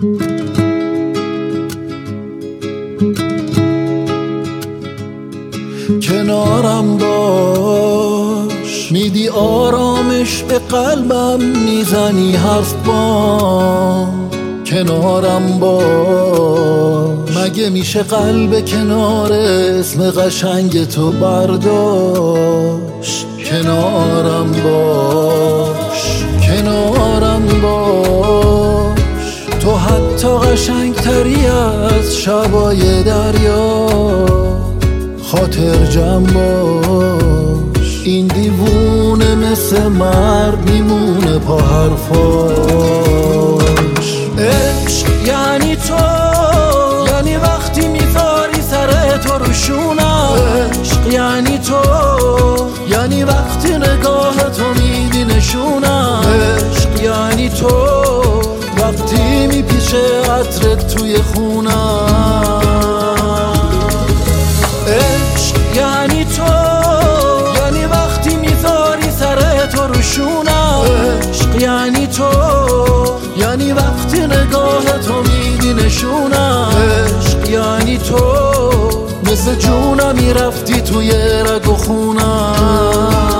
کنارم باش، میدی آرامش به قلبم، میزنی حرف بام. کنارم باش، مگه میشه قلب کنار اسم قشنگ تو برداشت؟ کنارم باش، کنارم باش، تو حتی قشنگتری از شبای دریا. خاطر جمع باش، این دیوونه مثل مرد میمونه پا حرفاش. عشق یعنی تو، یعنی وقتی میذاری سر تو رو شونم. عشق یعنی تو، یعنی وقتی نگاه تو میدی نشونم. عشق یعنی تو، وقتی میپیشه عطرت توی خونم. عشق یعنی تو، یعنی وقتی میذاری سر تو رو شونم. عشق یعنی تو، یعنی وقتی نگاه تو میدی نشونم. عشق یعنی تو، مثل جونم میرفتی توی رگ و خونم.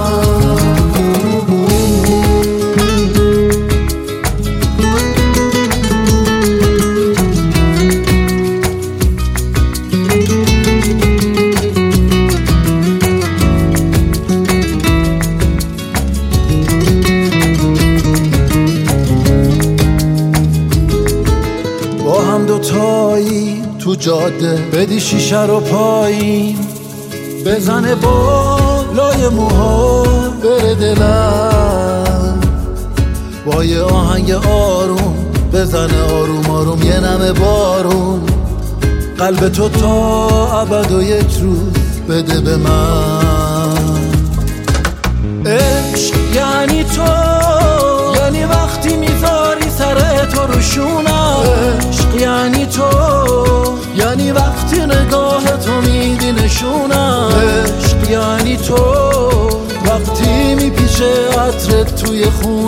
دوتایی تو جاده بدی شیشه رو پایین، بزنه بالای موها بره دلم. با یه آهنگ آروم بزنه آروم آروم یه نم بارون. قلب تو تا ابد و یک روز بده به من. عشق یعنی تو، یعنی وقتی میذاری سر تو رو شونم. عشق یعنی تو، یعنی وقتی نگاه تو میدی نشونم. عشق یعنی تو، وقتی میپیشه عطرت توی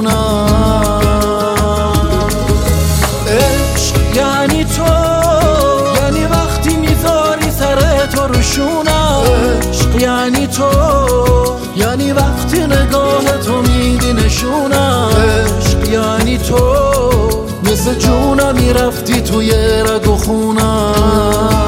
خونم. عشق یعنی تو، یعنی وقتی میذاری سر تو رو شونم. عشق یعنی تو، یعنی وقتی نگاه تو میدی نشونم. عشق یعنی تو، مثل جونم میرفتی توی رگ و خونم.